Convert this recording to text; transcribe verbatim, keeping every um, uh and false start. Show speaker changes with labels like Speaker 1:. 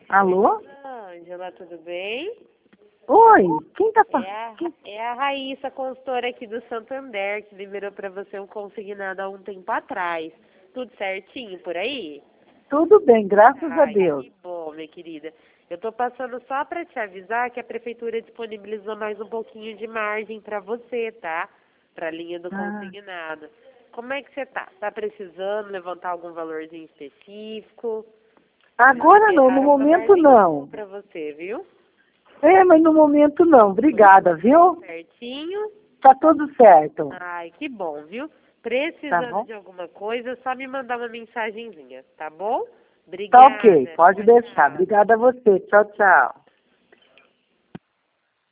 Speaker 1: Alô?
Speaker 2: Ângela, tudo bem?
Speaker 1: Oi, quem tá
Speaker 2: É
Speaker 1: falando?
Speaker 2: a, é a Raíssa, consultora aqui do Santander, que liberou para você um consignado há um tempo atrás. Tudo certinho por aí?
Speaker 1: Tudo bem, graças a
Speaker 2: Ai,
Speaker 1: Deus.
Speaker 2: que bom, minha querida. Eu tô passando só para te avisar que a prefeitura disponibilizou mais um pouquinho de margem para você, tá? Para a linha do
Speaker 1: Ah,
Speaker 2: consignado. Como é que você tá? Tá precisando levantar algum valorzinho específico? Eles
Speaker 1: agora não, no
Speaker 2: liberaram uma
Speaker 1: momento
Speaker 2: margem boa
Speaker 1: não.
Speaker 2: para você, viu?
Speaker 1: É, mas no momento não. Obrigada, viu?
Speaker 2: Certinho?
Speaker 1: Tá tudo certo.
Speaker 2: Ai, que bom, viu?
Speaker 1: Tá
Speaker 2: Precisando
Speaker 1: bom?
Speaker 2: de alguma coisa, é só me mandar uma mensagenzinha, tá bom?
Speaker 1: Tá ok,
Speaker 2: Obrigada.
Speaker 1: pode
Speaker 2: Tchau,
Speaker 1: deixar.
Speaker 2: tchau.
Speaker 1: Obrigada a você. Tchau, tchau.